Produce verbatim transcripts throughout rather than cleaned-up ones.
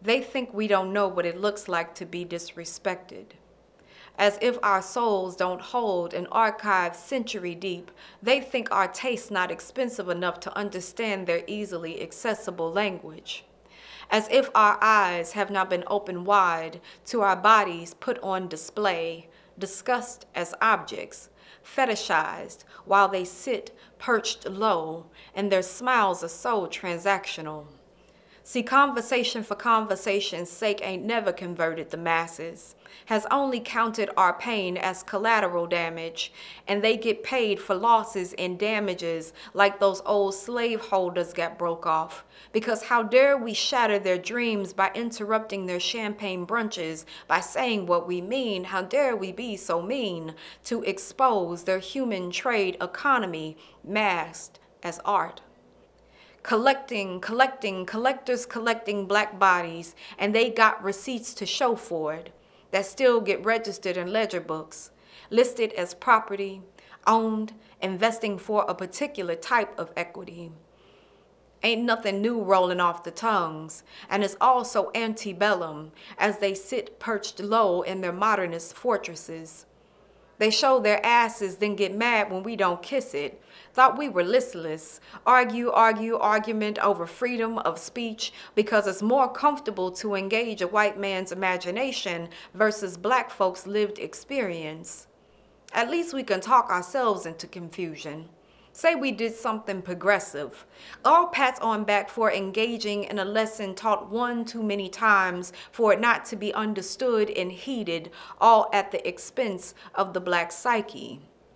They think we don't know what it looks like to be disrespected. As if our souls don't hold an archive century deep, they think our taste not expensive enough to understand their easily accessible language. As if our eyes have not been opened wide to our bodies put on display, discussed as objects, fetishized while they sit perched low, and their smiles are so transactional. See, conversation for conversation's sake ain't never converted the masses, has only counted our pain as collateral damage, and they get paid for losses and damages like those old slaveholders got broke off. Because how dare we shatter their dreams by interrupting their champagne brunches, by saying what we mean? How dare we be so mean to expose their human trade economy masked as art? Collecting, collecting, collectors collecting black bodies, and they got receipts to show for it that still get registered in ledger books, listed as property, owned, investing for a particular type of equity. Ain't nothing new rolling off the tongues, and it's also antebellum as they sit perched low in their modernist fortresses. They show their asses, then get mad when we don't kiss it. Thought we were listless. Argue, argue, argument over freedom of speech because it's more comfortable to engage a white man's imagination versus black folks' lived experience. At least we can talk ourselves into confusion. Say we did something progressive. All pats on back for engaging in a lesson taught one too many times for it not to be understood and heeded, all at the expense of the black psyche.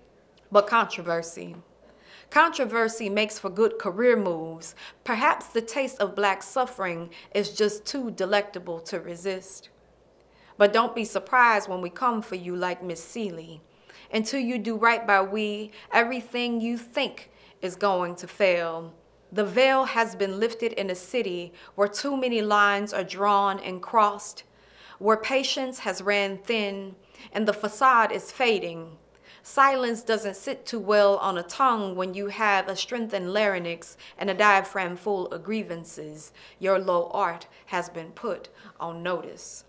But controversy. Controversy makes for good career moves. Perhaps the taste of black suffering is just too delectable to resist. But don't be surprised when we come for you like Miss Seeley. Until you do right by we, everything you think is going to fail. The veil has been lifted in a city where too many lines are drawn and crossed, where patience has ran thin, and the facade is fading. Silence doesn't sit too well on a tongue when you have a strengthened larynx and a diaphragm full of grievances. Your low art has been put on notice.